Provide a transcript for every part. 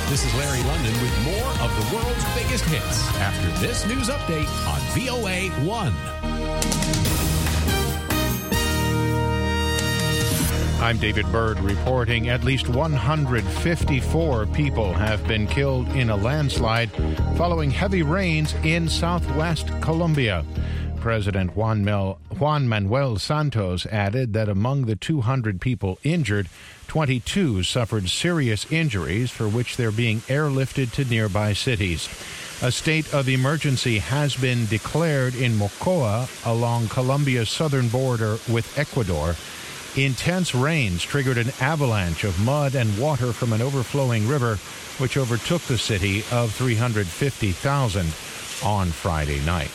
This is Larry London with more of the world's biggest hits after this news update on VOA 1. I'm David Byrd reporting at least 154 people have been killed in a landslide following heavy rains in southwest Colombia. President Juan Manuel Santos added that among the 200 people injured, 22 suffered serious injuries for which they're being airlifted to nearby cities. A state of emergency has been declared in Mocoa along Colombia's southern border with Ecuador. Intense rains triggered an avalanche of mud and water from an overflowing river, which overtook the city of 350,000 on Friday night.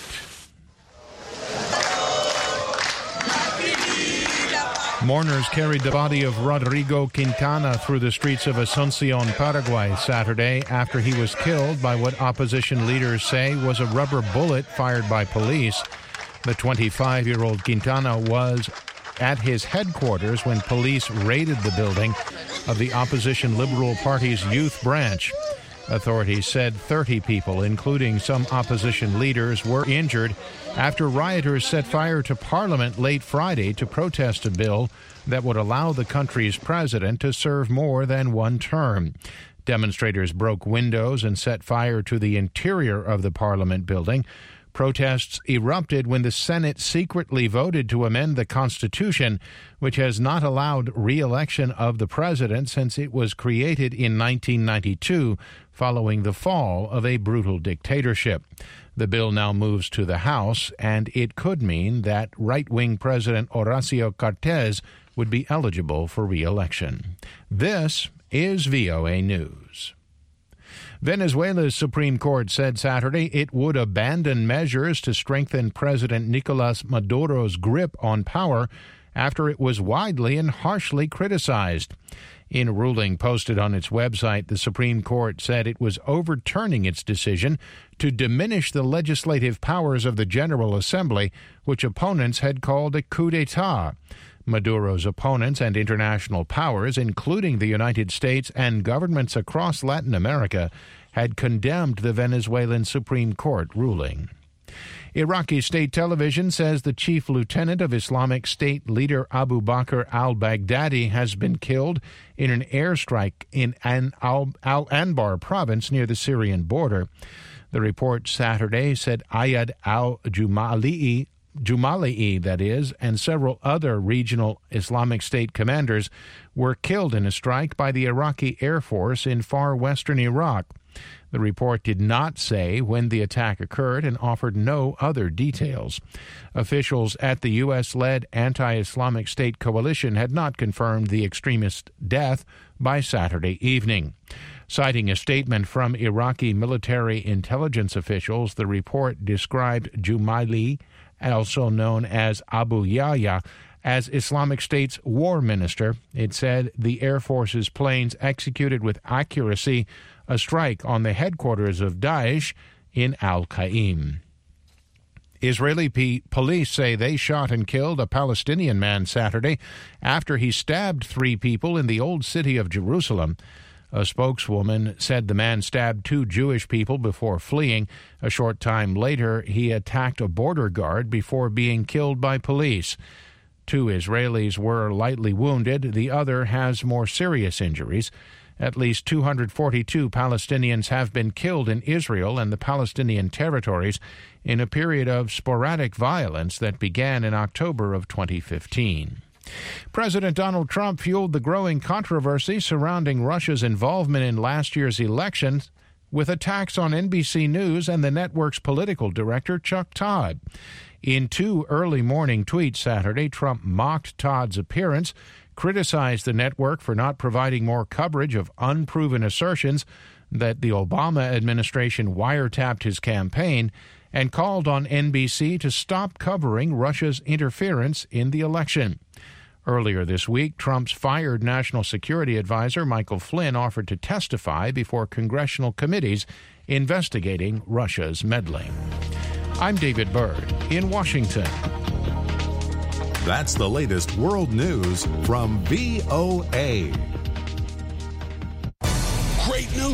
Mourners carried the body of Rodrigo Quintana through the streets of Asunción, Paraguay, Saturday after he was killed by what opposition leaders say was a rubber bullet fired by police. The 25-year-old Quintana was at his headquarters when police raided the building of the opposition Liberal Party's youth branch. Authorities said 30 people, including some opposition leaders, were injured after rioters set fire to Parliament late Friday to protest a bill that would allow the country's president to serve more than one term. Demonstrators broke windows and set fire to the interior of the Parliament building. Protests erupted when the Senate secretly voted to amend the Constitution, which has not allowed re-election of the president since it was created in 1992 following the fall of a brutal dictatorship. The bill now moves to the House, and it could mean that right-wing President Horacio Cartes would be eligible for re-election. This is VOA News. Venezuela's Supreme Court said Saturday it would abandon measures to strengthen President Nicolas Maduro's grip on power after it was widely and harshly criticized. In a ruling posted on its website, the Supreme Court said it was overturning its decision to diminish the legislative powers of the General Assembly, which opponents had called a coup d'etat. Maduro's opponents and international powers, including the United States and governments across Latin America, had condemned the Venezuelan Supreme Court ruling. Iraqi state television says the chief lieutenant of Islamic State leader Abu Bakr al-Baghdadi has been killed in an airstrike in Al-Anbar province near the Syrian border. The report Saturday said Ayad al-Jumali'i, that is, and several other regional Islamic State commanders were killed in a strike by the Iraqi Air Force in far western Iraq. The report did not say when the attack occurred and offered no other details. Officials at the U.S.-led anti-Islamic State coalition had not confirmed the extremist's death by Saturday evening. Citing a statement from Iraqi military intelligence officials, the report described Jumaili, also known as Abu Yahya, as Islamic State's war minister. It said the Air Force's planes executed with accuracy a strike on the headquarters of Daesh in Al-Qaim. Israeli police say they shot and killed a Palestinian man Saturday after he stabbed 3 people in the Old City of Jerusalem. A spokeswoman said the man stabbed 2 Jewish people before fleeing. A short time later, he attacked a border guard before being killed by police. 2 Israelis were lightly wounded. The other has more serious injuries. At least 242 Palestinians have been killed in Israel and the Palestinian territories in a period of sporadic violence that began in October of 2015. President Donald Trump fueled the growing controversy surrounding Russia's involvement in last year's election with attacks on NBC News and the network's political director, Chuck Todd. In 2 early morning tweets Saturday, Trump mocked Todd's appearance, criticized the network for not providing more coverage of unproven assertions that the Obama administration wiretapped his campaign, and called on NBC to stop covering Russia's interference in the election. Earlier this week, Trump's fired National Security Advisor Michael Flynn offered to testify before congressional committees investigating Russia's meddling. I'm David Byrd in Washington. That's the latest world news from VOA.